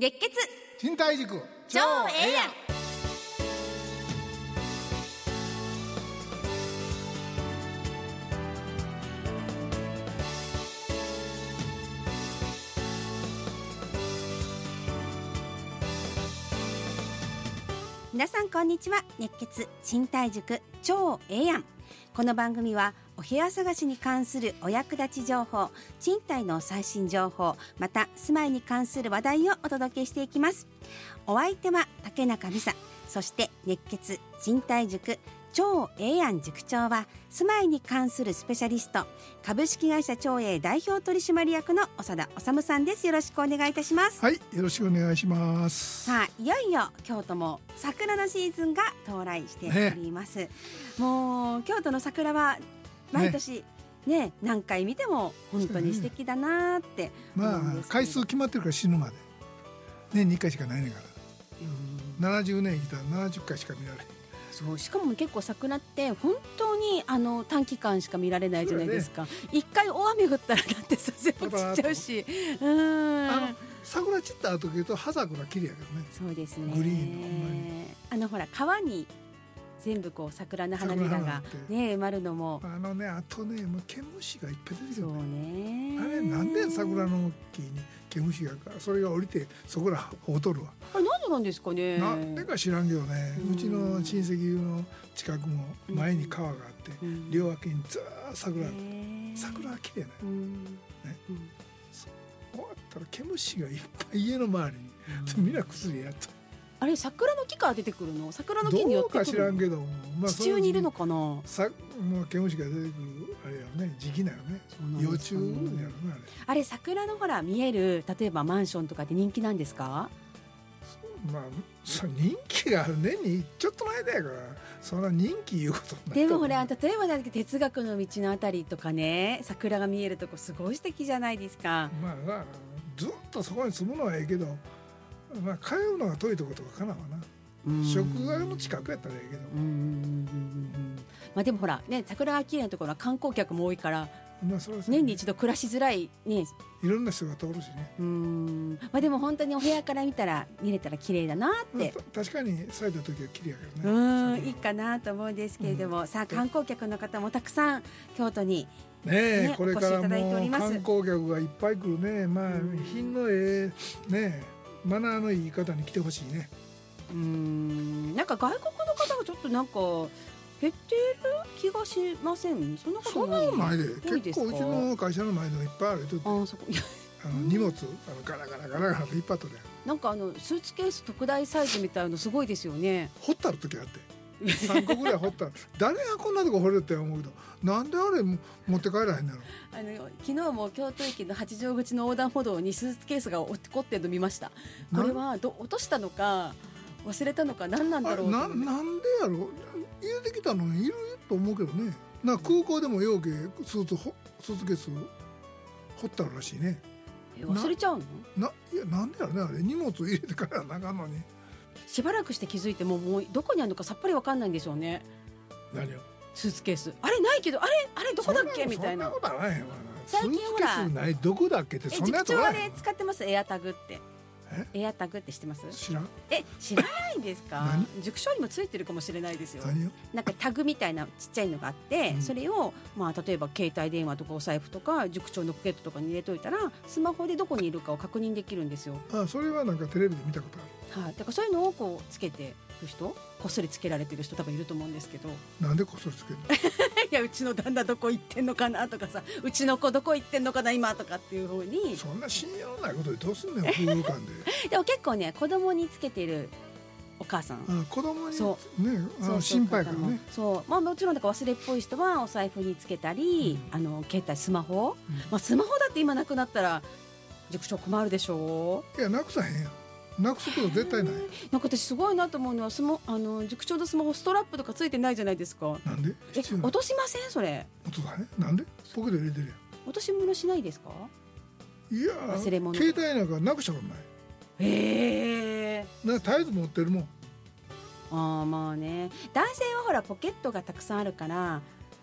熱血賃貸塾超ええやん。皆さんこんにちは。熱血賃貸塾超ええやん。この番組はお部屋探しに関するお役立ち情報、賃貸の最新情報、また住まいに関する話題をお届けしていきます。お相手は竹中美沙、そして熱血賃貸塾超ええやん塾長は住まいに関するスペシャリスト、株式会社超え代表取締役の長田治さんです。よろしくお願いいたします。 はい、よろしくお願いします。 さあ、いよいよ京都も桜のシーズンが到来しております、もう京都の桜は毎年ね何回見ても本当に素敵だなって思うんですけど、 回数決まってるから死ぬまで年に1回しかないねんから、70年生きたら70回しか見られない。 そう、しかも結構桜って本当に短期間しか見られないじゃないですか。一回大雨降ったらだって全部散っちゃうし、 桜散った後言うと葉桜綺麗やけどね。 そうですね、 グリーンのほら川に全部こう桜の花びらがね埋まるのもあとね、もう毛虫がいっぱい出てくる。 そうね、 あれなんで桜の木に毛虫がそれが降りてそこらほとるわ。 あれなんでなんですかね。 なんでか知らんけどね、うちの親戚の近くも前に川があって、両脇にずーっと桜が綺麗な、終わったら毛虫がいっぱい家の周りに、みんな薬やっと。 あれ桜の木から出てくるの？桜の木によってくるの？ どうか知らんけど、 地中にいるのかな。 もう毛虫が出てくるあれやね、時期なよね。幼虫やろね、 あれ桜のほら見える例えばマンションとかで人気なんですか？ 人気がある年にちょっとの間やから、そんな人気いうことない。 でもほら、例えば哲学の道のあたりとかね、桜が見えるとこすごい素敵じゃないですか。 ずっとそこに住むのはええけど、通うのが遠いとことかかなわな。職場の近くやったらええけど、 でもほらね、桜が綺麗なところは観光客も多いから、 それは年に一度暮らしづらいね。 いろんな人が通るしね。 でも本当にお部屋から見れたら綺麗だなって、 確かに咲いた時は綺麗やけどね。 いいかなと思うんですけれども、さあ観光客の方もたくさん京都にこれからも観光客がいっぱい来るね。品のマナーのいい方に来てほしいね。 なんか外国の方がちょっとなんか減ってる気がしません？そんなことないで。 結構うちの会社の前でもいっぱいある。荷物ガラガラガラガラといっぱい取るやん。 なんかスーツケース特大サイズみたいのすごいですよね。 掘ったる時あって3個ぐらい掘ったら誰がこんなとこ掘れるって思うけど、なんであれ持って帰らへんのやろ。 昨日も京都駅の八丈口の横断歩道にスーツケースが落っこってるの見ました。これは落としたのか忘れたのか何なんだろうと。 なんでやろ。入れてきたのにいると思うけどね。空港でもようけスーツケース掘ったらしいね。 忘れちゃうの？ いや、なんでやろね。あれ荷物入れてからなかんのに。 しばらくして気づいてもうどこにあるのかさっぱり分かんないんでしょうね。 何を？ スーツケースあれないけど、あれどこだっけみたいな。 そんなことはないよ。 最近ほらスーツケースないどこだっけって、そんなやつは塾長あれ使ってます？エアタグって。エアタグって知ってます？ 知らん。 知らないんですか？塾長にもついてるかもしれないですよ。なんかタグみたいなちっちゃいのがあって、それを例えば携帯電話とかお財布とか塾長のポケットとかに入れといたらスマホでどこにいるかを確認できるんですよ。 それはなんかテレビで見たことある。 だからそういうのをこうつけてる人、こっそりつけられてる人多分いると思うんですけど。 なんでこっそりつけるの？ いや、うちの旦那どこ行ってんのかなとかさ、うちの子どこ行ってんのかな今とかっていう風に。 そんな信用ないことでどうすんねん、夫婦間で。 でも結構ね、子供につけてるお母さん、 子供にね、心配からね。 もちろんだから忘れっぽい人はお財布につけたり、携帯スマホ、スマホだって今なくなったら塾長困るでしょ。 いや、なくさへんやん。なくすこと絶対ない。 なんか私すごいなと思うのは塾長のスマホストラップとかついてないじゃないですか。 なんで？ 落としません？それ落とさへん。なんで？ポケット入れてるやん。 落とし物しないですか？ いや、 忘れ物。 携帯なんかなくしたことない。絶えず持ってるもん。 まあね、男性はほらポケットがたくさんあるから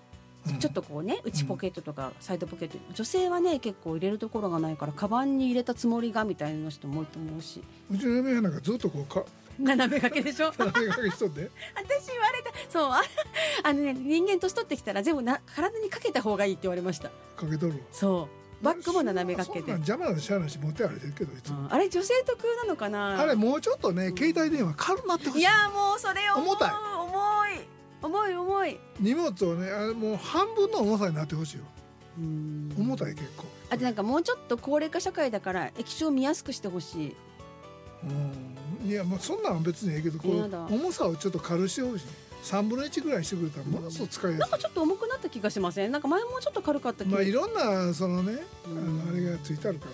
ちょっとこうね内ポケットとかサイドポケット、女性はね結構入れるところがないからカバンに入れたつもりがみたいな人も多いと思うし、 うちの嫁はなんかずっとこう斜め掛けでしょ斜め掛けしとって私言われた。そうね、人間年取ってきたら全部体にかけた方がいいって言われました。 かけとるわ。 そうバッグも斜め掛けて、 そんなん邪魔なしゃあないし持って歩いてるけどいつも、 あれ女性特有なのかな。 あれもうちょっとね、携帯電話軽くなってほしい。 いやもうそれ重たい重い荷物をね、あれもう半分の重さになってほしいよ。重たい結構。 あとなんかもうちょっと高齢化社会だから液晶見やすくしてほしい。 いやもうそんなんは別にいいけど、この重さをちょっと軽くしてほしい。3分の1ぐらいしてくれたらものすごく使いやすい。 なんかちょっと重くなった気がしません？なんか前もちょっと軽かった気が。 いろんなそのね、あれがついてあるから。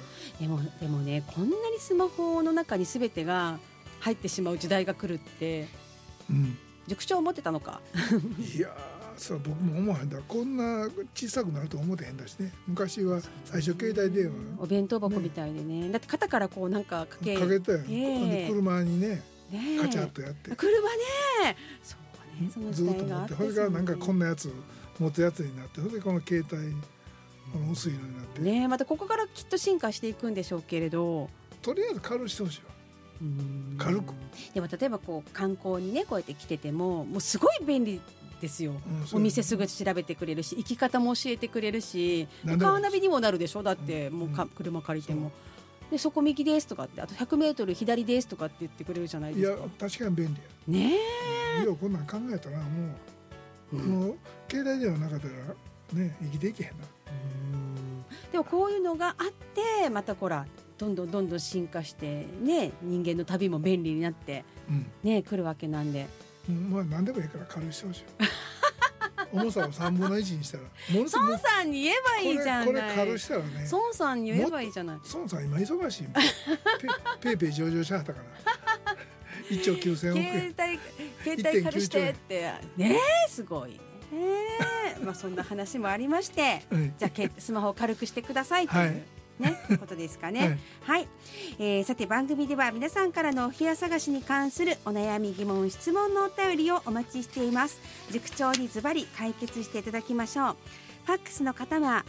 でもね、こんなにスマホの中に全てが入ってしまう時代が来るって、塾長思ってたのか。 いやそれ僕も思わへんだ。こんな小さくなると思ってへんだしね。昔は最初携帯電話お弁当箱みたいでね、だって肩からこうなんかかけたよ、車にねカチャッとやって車ね、そうね、その時代があって、 それからなんかこんなやつ持つやつになって、それでこの携帯この薄いのになってね、またここからきっと進化していくんでしょうけれど、 とりあえず軽くしてほしいわ。軽く。 でも例えばこう観光にねこうやって来ててももうすごい便利ですよ、お店すぐ調べてくれるし、行き方も教えてくれるし、カーナビにもなるでしょ。だってもう車借りても、でそこ右ですとかって、あと100メートル左ですとかって言ってくれるじゃないですか。 いや確かに便利やねえ。こんなん考えたらもう携帯電話なかったらね生きていけへんな。 でもこういうのがあってまたほらどんどん進化してね、人間の旅も便利になってね、来るわけなんで、 何でもいいから軽くしてほしい。重さを3分の1にしたら孫さんに言えばいいじゃない。 これ軽したらね、 孫さんに言えばいいじゃない。 孫さん今忙しいもん。ペイペイ上場しはったから1兆9000億円携帯借りしてってね、すごいね。そんな話もありまして、じゃあスマホを軽くしてくださいということですかね。はい、さて番組では皆さんからのお部屋探しに関するお悩み疑問質問のお便りをお待ちしています。塾長にズバリ解決していただきましょう。ファックスの方は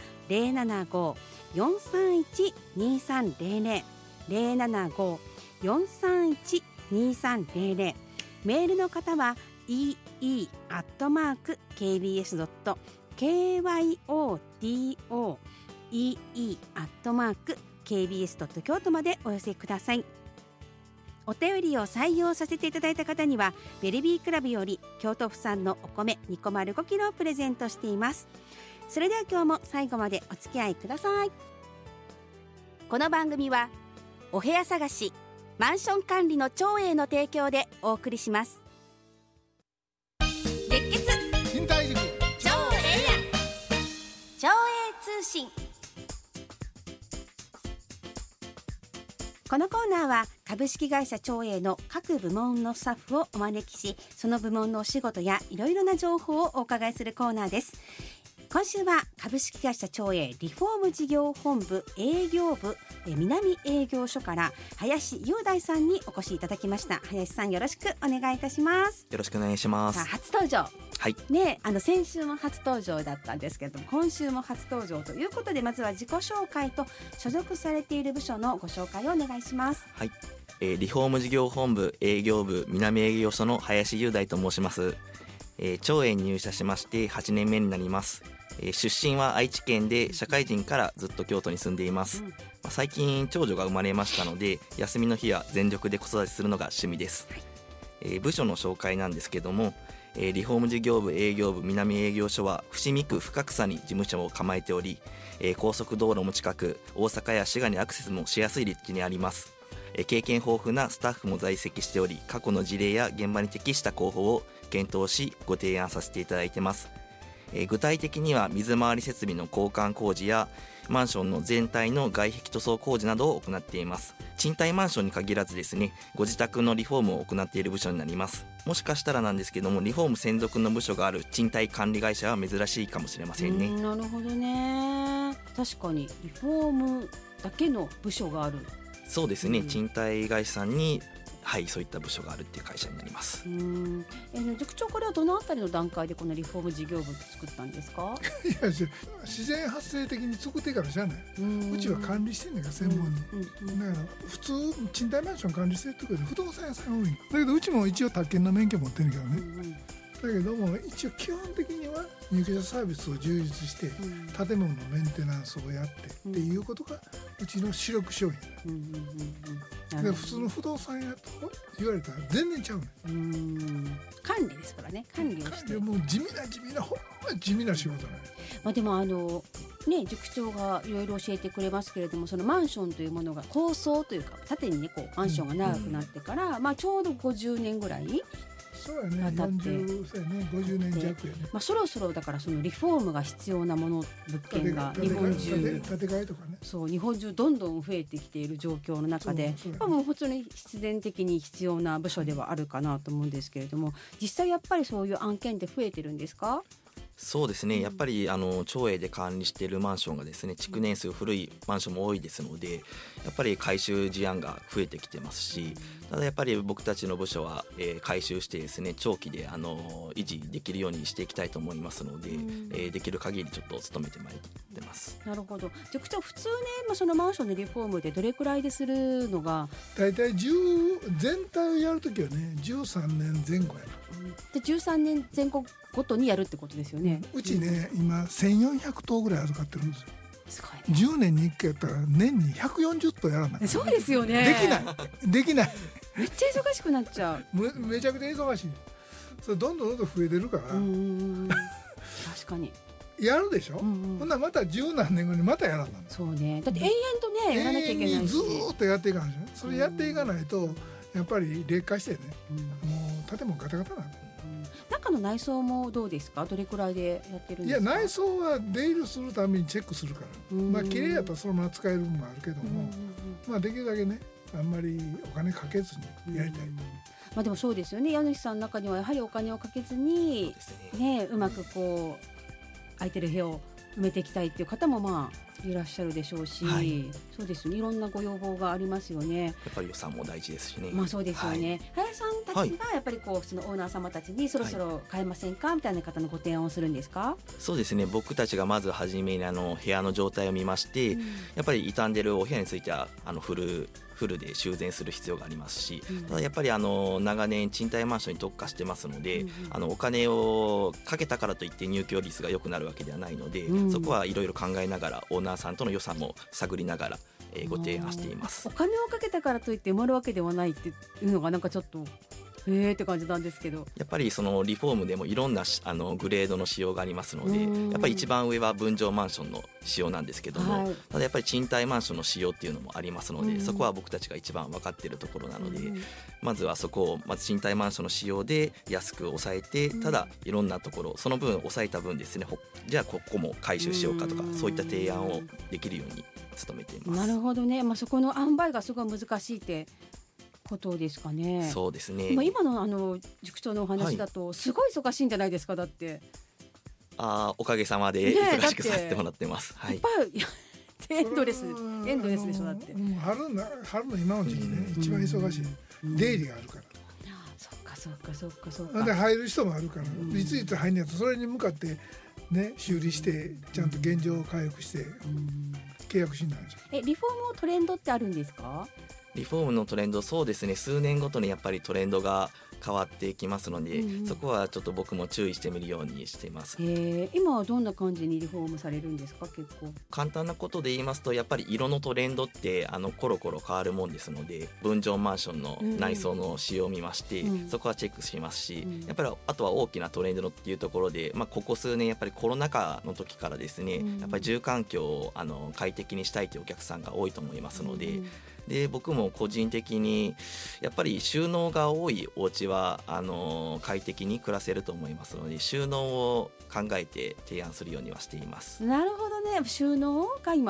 075-431-2300 075-431-2300、メールの方は ee@kbs.kyoto ee@kbs.kyoto までお寄せください。お便りを採用させていただいた方にはベルビークラブより京都府産のお米205キロをプレゼントしています。それでは今日も最後までお付き合いください。この番組はお部屋探しマンション管理の長英の提供でお送りします。熱血賃貸塾長英長英通信。このコーナーは株式会社長英の各部門のスタッフをお招きし、その部門のお仕事やいろいろな情報をお伺いするコーナーです。今週は株式会社長英リフォーム事業本部営業部南営業所から林雄大さんにお越しいただきました。林さん、よろしくお願いいたします。 よろしくお願いします。 初登場、 はいね、先週も初登場だったんですけれども、今週も初登場ということで、まずは自己紹介と所属されている部署のご紹介をお願いします。 はい、リフォーム事業本部営業部南営業所の林雄大と申します。長英に入社しまして8年目になります。出身は愛知県で社会人からずっと京都に住んでいます。最近長女が生まれましたので、休みの日は全力で子育てするのが趣味です。部署の紹介なんですけども、リフォーム事業部営業部南営業所は伏見区深草に事務所を構えており、高速道路も近く大阪や滋賀にアクセスもしやすい立地にあります。経験豊富なスタッフも在籍しており、過去の事例や現場に適した工法を検討しご提案させていただいています。具体的には水回り設備の交換工事やマンションの全体の外壁塗装工事などを行っています。賃貸マンションに限らずですね、ご自宅のリフォームを行っている部署になります。もしかしたらなんですけども、リフォーム専属の部署がある賃貸管理会社は珍しいかもしれませんね。 なるほどね。確かにリフォームだけの部署がある。 そうですね、賃貸会社さんにはい、そういった部署があるっていう会社になります。 塾長、これはどのあたりの段階でこのリフォーム事業部作ったんですか？ いや、自然発生的に作ってからじゃない。うちは管理してんねんから専門に、だから普通賃貸マンション管理してるところで不動産屋さん多い。だけどうちも一応宅建の免許持ってるけどね、だけども一応基本的には入居者サービスを充実して、建物のメンテナンスをやってっていうことがうちの主力商品、で普通の不動産屋と言われたら全然ちゃうね。 管理ですからね。管理をしてもう地味なほんま地味な仕事ね。 でも塾長がいろいろ教えてくれますけれども、そのマンションというものが構想というか縦にねこうマンションが長くなってから、ちょうど50年ぐらいそうやね、40歳ね、50年弱やね。 そろそろだからそのリフォームが必要なもの物件が日本中建て替えとかね、 そう日本中どんどん増えてきている状況の中で、もう本当に必然的に必要な部署ではあるかなと思うんですけれども、実際やっぱりそういう案件って増えてるんですか？ そうですね、やっぱり町営で管理しているマンションがですね、築年数古いマンションも多いですので、やっぱり改修事案が増えてきてますし、ただやっぱり僕たちの部署は、改修してですね長期で維持できるようにしていきたいと思いますので、できる限りちょっと努めてまいってます。 なるほど。塾長、普通ね、そのマンションのリフォームでどれくらいでするのがだいたい全体をやるときはね13年前後やな。 で13年前後ごとにやるってことですよね。 うちね、今1400棟ぐらい預かってるんですよ。 すごいね。 10年に1回やったら年に140棟やらない。 そうですよね。 できない。 めっちゃ忙しくなっちゃう。めちゃくちゃ忙しい。それどんどん増えてるから。 確かに。 やるでしょ。ほんならまた10何年後にまたやらない。 そうね。だって延々とねやらなきゃいけないし。 ずーっとやっていかないでしょ。それやっていかないとやっぱり劣化してね。もう建物ガタガタなの。 中の内装もどうですか？どれくらいでやってるんですか？ いや、内装は出入りするためにチェックするから、綺麗やったらそのまま使える部分もあるけども、できるだけねあんまりお金かけずにやりたい。 でもそうですよね。家主さんの中にはやはりお金をかけずにうまくこう空いてる部屋を埋めていきたいっていう方もいらっしゃるでしょうし、そうですよね。いろんなご要望がありますよね。 やっぱり予算も大事ですしね。 そうですよね。林さんたちがやっぱりこうそのオーナー様たちにそろそろ買えませんかみたいな方のご提案をするんですか？ そうですね。僕たちがまず初めに部屋の状態を見まして、やっぱり傷んでるお部屋についてはフルで修繕する必要がありますし、ただやっぱり長年賃貸マンションに特化してますので、お金をかけたからといって入居率が良くなるわけではないので、そこはいろいろ考えながらオーナーさんとの予算も探りながら、ご提案しています。 お金をかけたからといって埋まるわけではないっていうのがなんかちょっとって感じなんですけど、 やっぱりそのリフォームでもいろんなグレードの仕様がありますので、やっぱり一番上は分譲マンションの仕様なんですけども、ただやっぱり賃貸マンションの仕様っていうのもありますので、そこは僕たちが一番分かっているところなので、まずはそこをまず賃貸マンションの仕様で安く抑えて、ただいろんなところその分抑えた分ですね、じゃあここも回収しようかとか、そういった提案をできるように努めています。 なるほどね。そこの塩梅がすごい難しいってことですかね。 そうですね。 今の塾長のお話だとすごい忙しいんじゃないですか？だっておかげさまで忙しくさせてもらってます。 いっぱいエンドレスでしょ。だって春の今の時期ね、一番忙しい。出入りがあるから。そっか。で入る人もあるから、いついつ入んねやとそれに向かってね修理してちゃんと現状を回復して契約しになるんですよ。 リフォームのトレンドってあるんですか？ リフォームのトレンド、そうですね、数年ごとにやっぱりトレンドが変わっていきますので、そこはちょっと僕も注意してみるようにしています。 今はどんな感じにリフォームされるんですか？結構簡単なことで言いますと、やっぱり色のトレンドってコロコロ変わるもんですので、分譲マンションの内装の仕様を見まして、そこはチェックしますし、やっぱりあとは大きなトレンドっていうところで、ここ数年やっぱりコロナ禍の時からですね、やっぱり住環境を快適にしたいというお客さんが多いと思いますので、僕も個人的にやっぱり収納が多いお家は快適に暮らせると思いますので、収納を考えて提案するようにはしています。 なるほどね。収納が今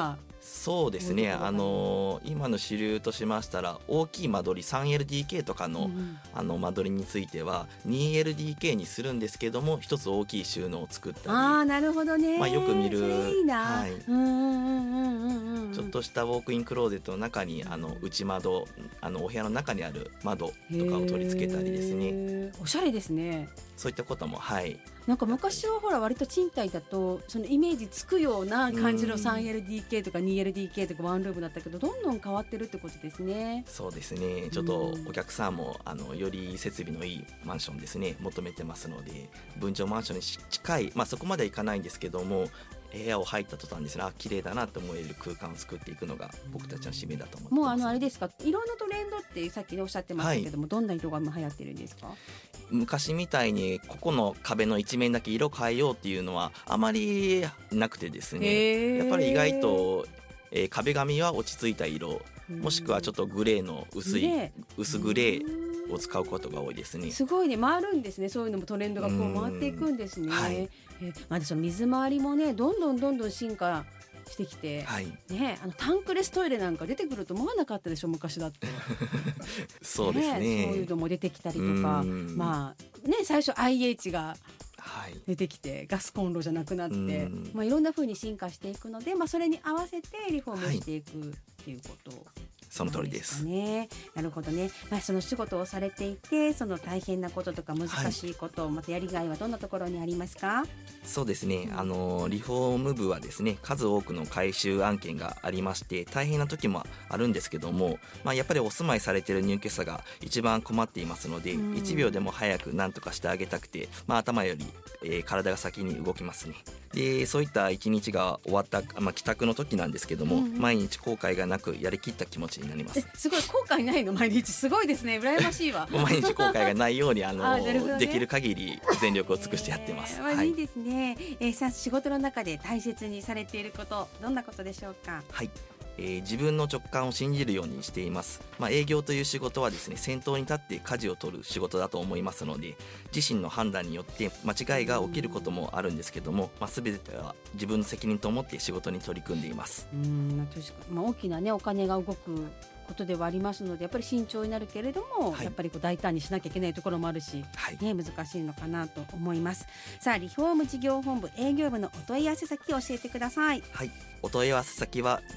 そうですね、今の主流としましたら大きい間取り 3LDK とかの、間取りについては 2LDK にするんですけども一つ大きい収納を作ったり、 なるほどね、 よく見る、 それいいな、 はい、ちょっとしたウォークインクローゼットの中に内窓、お部屋の中にある窓とかを取り付けたりですね。 おしゃれですね。 そういったことも、はい、 なんか昔はほら割と賃貸だとそのイメージつくような感じの 3LDK とか 2LDK とかワンルームだったけど、どんどん変わってるってことですね。 そうですね、ちょっとお客さんもより設備のいいマンションですね求めてますので、分譲マンションに近い、そこまではいかないんですけども、部屋を入った途端ですね、綺麗だなと思える空間を作っていくのが僕たちの使命だと思ってます。 もうあれですか、色のトレンドってさっきおっしゃってましたけども、どんな色が今流行ってるんですか？ 昔みたいにここの壁の一面だけ色変えようっていうのはあまりなくてですね、やっぱり意外と、壁紙は落ち着いた色、もしくはちょっとグレーの薄グレーを使うことが多いですね。 すごいね、回るんですね。そういうのもトレンドがこう回っていくんですね。はい、その水回りもねどんどん進化してきて、 はいね、タンクレストイレなんか出てくると思わなかったでしょ昔だってそうですね、 そういうのも出てきたりとか、最初 IH が出てきて、ガスコンロじゃなくなって、いろんな風に進化していくので、それに合わせてリフォームしていくっていうこと、 その通りです。 なるほどね。その仕事をされていて、その大変なこととか難しいこと、またやりがいはどんなところにありますか？ そうですね、リフォーム部はですね、数多くの改修案件がありまして大変な時もあるんですけども、やっぱりお住まいされている入居者が一番困っていますので、1秒でも早く何とかしてあげたくて、頭より、体が先に動きますね。でそういった一日が終わった、帰宅の時なんですけども、毎日後悔がなくやりきった気持ちになります。 すごい後悔ないの？毎日すごいですね、羨ましいわ毎日後悔がないようにできる限り全力を尽くしてやってます。 いいですね。さあ仕事の中で大切にされていること、どんなことでしょうか？ はい、自分の直感を信じるようにしています。営業という仕事はですね、先頭に立って舵を取る仕事だと思いますので、自身の判断によって間違いが起きることもあるんですけども、全ては自分の責任と思って仕事に取り組んでいます。 大きな、お金が動くことではありますので、やっぱり慎重になるけれども、やっぱり大胆にしなきゃいけないところもあるし、難しいのかなと思います。さあリフォーム事業本部営業部のお問い合わせ先を教えてください。 はい、お問い合わせ先は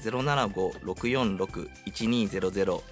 075-646-1200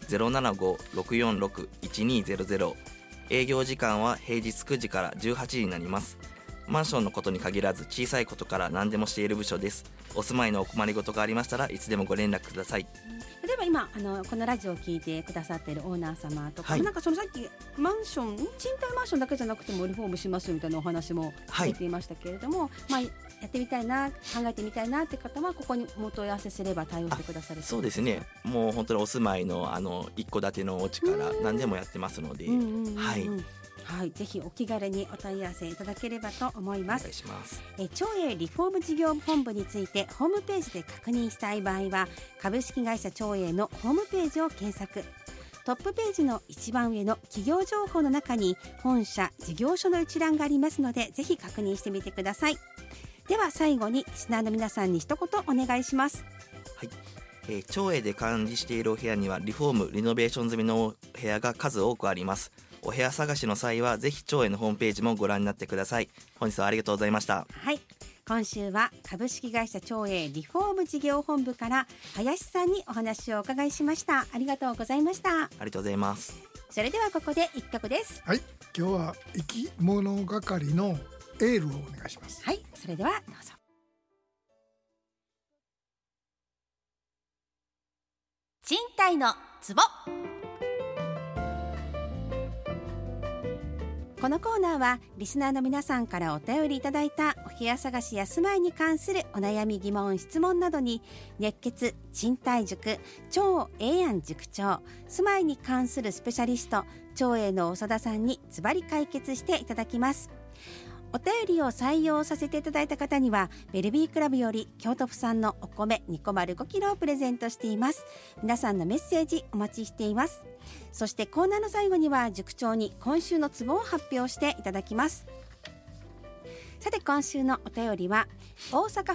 075-646-1200、営業時間は平日9時から18時になります。マンションのことに限らず小さいことから何でもしている部署です。お住まいのお困りごとがありましたらいつでもご連絡ください。 例えば今このラジオを聞いてくださっているオーナー様とか、なんかそのさっきマンション、賃貸マンションだけじゃなくてもリフォームしますみたいなお話も出ていましたけれども、やってみたいな、考えてみたいなって方はここにお問い合わせすれば対応してくださる。 そうですね、もう本当にお住まいの一戸建てのお家から何でもやってますので、 ぜひお気軽にお問い合わせいただければと思います。 お願いします。 長英リフォーム事業本部についてホームページで確認したい場合は、株式会社長英のホームページを検索。トップページの一番上の企業情報の中に本社事業所の一覧がありますので、ぜひ確認してみてください。では最後にリスナーの皆さんに一言お願いします。 はい、長英で管理しているお部屋にはリフォームリノベーション済みのお部屋が数多くあります。お部屋探しの際はぜひ長英のホームページもご覧になってください。本日はありがとうございました。 はい、今週は株式会社長英リフォーム事業本部から林さんにお話をお伺いしました。ありがとうございました。 ありがとうございます。 それではここで一曲です。 はい、今日は生き物係のエールをお願いします。 はい、それではどうぞ。賃貸のツボ。このコーナーはリスナーの皆さんからお便りいただいたお部屋探しや住まいに関するお悩み、疑問、質問などに熱血賃貸塾長英安塾長、住まいに関するスペシャリスト長英の長田さんにズバリ解決していただきます。お便りを採用させていただいた方にはベルビークラブより京都府産のお米205キロをプレゼントしています。皆さんのメッセージお待ちしています。そしてコーナーの最後には塾長に今週のツボを発表していただきます。さて今週のお便りは大阪府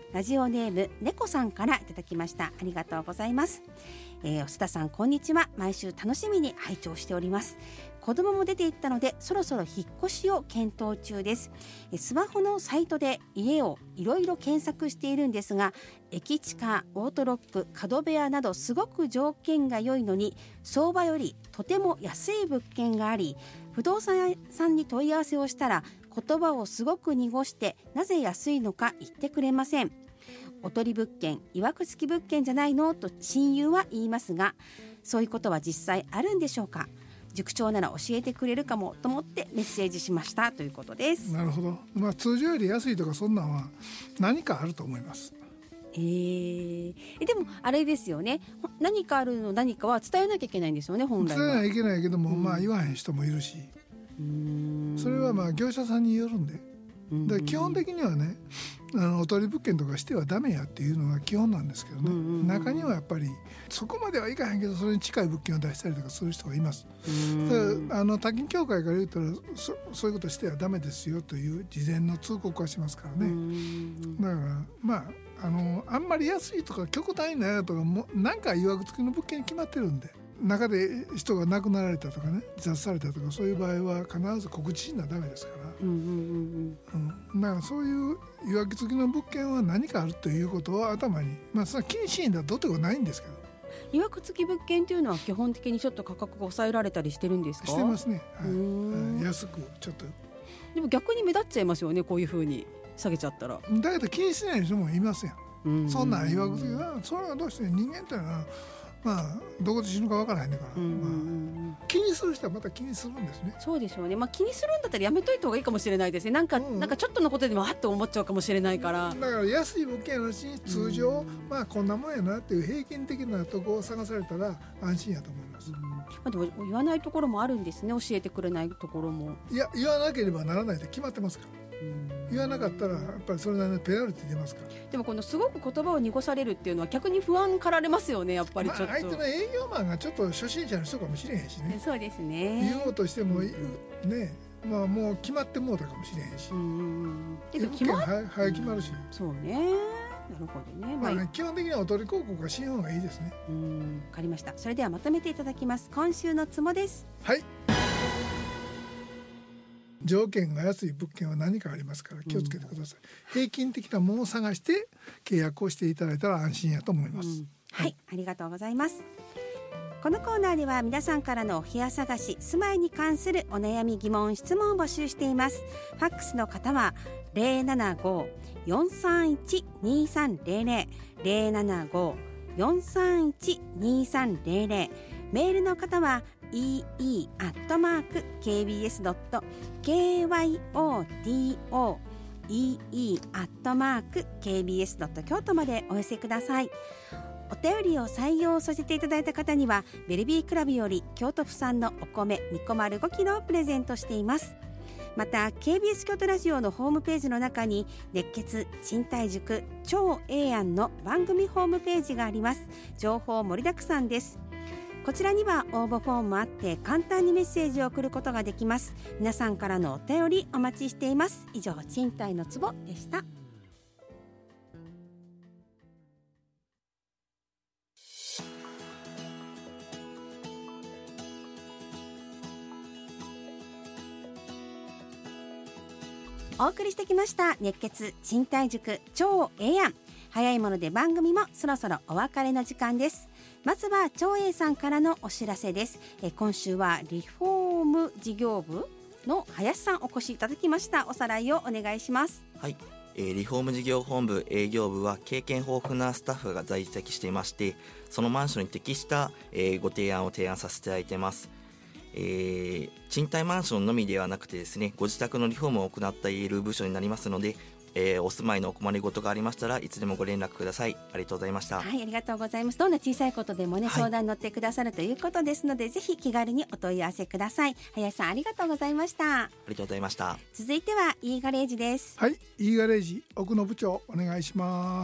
ラジオネーム猫さんからいただきました。ありがとうございます。須田さんこんにちは。毎週楽しみに拝聴しております。子供も出て行ったのでそろそろ引っ越しを検討中です。スマホのサイトで家をいろいろ検索しているんですが、駅地下、オートロック、角部屋などすごく条件が良いのに相場よりとても安い物件があり、不動産屋さんに問い合わせをしたら言葉をすごく濁してなぜ安いのか言ってくれません。おとり物件、いわくつき物件じゃないのと親友は言いますが、そういうことは実際あるんでしょうか。塾長なら教えてくれるかもと思ってメッセージしましたということです。 なるほど、通常より安いとかそんなんは何かあると思います。 でもあれですよね、何かあるの何かは伝えなきゃいけないんですよね。本来は伝えなきゃいけないけども、言わへん人もいるし、それは業者さんによるんで、で基本的にはね、おとり物件とかしてはダメやっていうのが基本なんですけどね、中にはやっぱりそこまではいかへんけどそれに近い物件を出したりとかする人がいます。多金協会から言ったらそういうことしてはダメですよという事前の通告はしますからね。だからあんまり安いとか極端にないとかなんかいわくつきの物件に決まってるんで、中で人が亡くなられたとかね、自殺されたとかそういう場合は必ず告知しなダメですから、だからそういういわくつきの物件は何かあるということは頭に、それは気にしんだらどうってことないんですけど、 いわくつき物件というのは基本的にちょっと価格が抑えられたりしてるんですか？ してますね、安くちょっと。 でも逆に目立っちゃいますよね、こういう風に下げちゃったら。 だけど気にしない人もいますやん。そんなんいわくつきはそれはどうして人間というのはどこで死ぬかわからへんねんから、気にする人はまた気にするんですね。 そうでしょうね、気にするんだったらやめといた方がいいかもしれないですね。なんかちょっとのことでもあっと思っちゃうかもしれないから。 だから安い物件やし通常、こんなもんやなっていう平均的なとこを探されたら安心やと思います。 でも言わないところもあるんですね、教えてくれないところも。 いや、言わなければならないって決まってますから。言わなかったらやっぱりそれなりのペナルティ出ますから。 でもこのすごく言葉を濁されるっていうのは逆に不安かられますよね、やっぱりちょっと。 相手の営業マンがちょっと初心者の人かもしれへんしね。 そうですね。 言おうとしてもね、もう決まってもうたかもしれへんし、早決まるし。 そうね、なるほどね。 基本的にはおとり広告は信用がいいですね。 わかりました。それではまとめていただきます。今週のツボです。 はい。条件が安い物件は何かありますから気をつけてください。平均的なものを探して契約をしていただいたら安心やと思います。 はい、ありがとうございます。このコーナーでは皆さんからのお部屋探し、住まいに関するお悩み疑問質問を募集しています。ファックスの方は 075-431-2300 075-431-2300、メールの方はee@kbs.kyoto ee@kbs.kyoto までお寄せください。お便りを採用させていただいた方にはベルビークラブより京都府産のお米205キロをプレゼントしています。また KBS 京都ラジオのホームページの中に熱血賃貸塾超ええやんの番組ホームページがあります。情報盛りだくさんです。こちらには応募フォームもあって簡単にメッセージを送ることができます。皆さんからのお便りお待ちしています。以上、賃貸のツボでした。お送りしてきました熱血賃貸塾超ええやん。早いもので番組もそろそろお別れの時間です。まずは長英さんからのお知らせです。今週はリフォーム事業部の林さんお越しいただきました。おさらいをお願いします。 はい、リフォーム事業本部営業部は経験豊富なスタッフが在籍していまして、そのマンションに適した、ご提案を提案させていただいています。賃貸マンションのみではなくてですね、ご自宅のリフォームを行っている部署になりますので、お住まいのお困りごとがありましたらいつでもご連絡ください。ありがとうございました。 はい、ありがとうございます。どんな小さいことでもね、相談に乗ってくださるということですので、ぜひ気軽にお問い合わせください。林さん、ありがとうございました。 ありがとうございました。 続いては E ガレージです。 はい、E ガレージ奥野部長お願いします。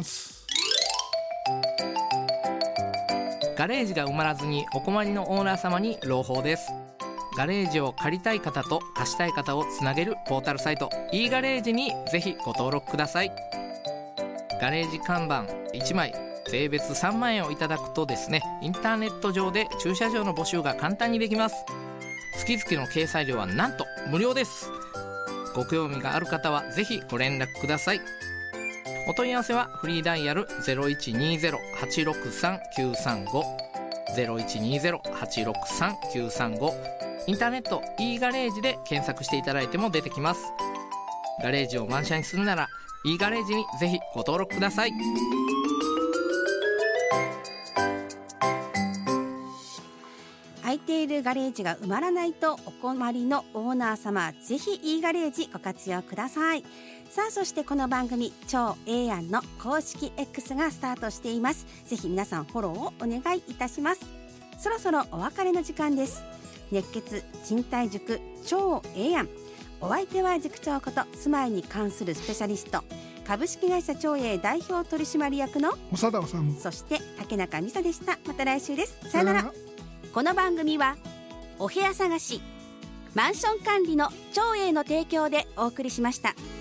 ガレージが埋まらずにお困りのオーナー様に朗報です。ガレージを借りたい方と貸したい方をつなげるポータルサイト E ガレージにぜひご登録ください。 ガレージ看板1枚税別3万円をいただくとですね、インターネット上で駐車場の募集が簡単にできます。月々の掲載料はなんと無料です。ご興味がある方はぜひご連絡ください。お問い合わせはフリーダイヤル 0120-863-935 0120-863-935、インターネット e ガレージで検索していただいても出てきます。ガレージを満車にするなら e ガレージにぜひご登録ください。 空いているガレージが埋まらないとお困りのオーナー様、ぜひ e ガレージご活用ください。さあ、そしてこの番組超ええやんの公式 X がスタートしています。ぜひ皆さんフォローをお願いいたします。そろそろお別れの時間です。熱血賃貸塾超ええやん、お相手は塾長こと住まいに関するスペシャリスト、株式会社長英代表取締役の長田治、 そして竹中美沙でした。また来週です。さよなら。この番組はお部屋探し、マンション管理の長英の提供でお送りしました。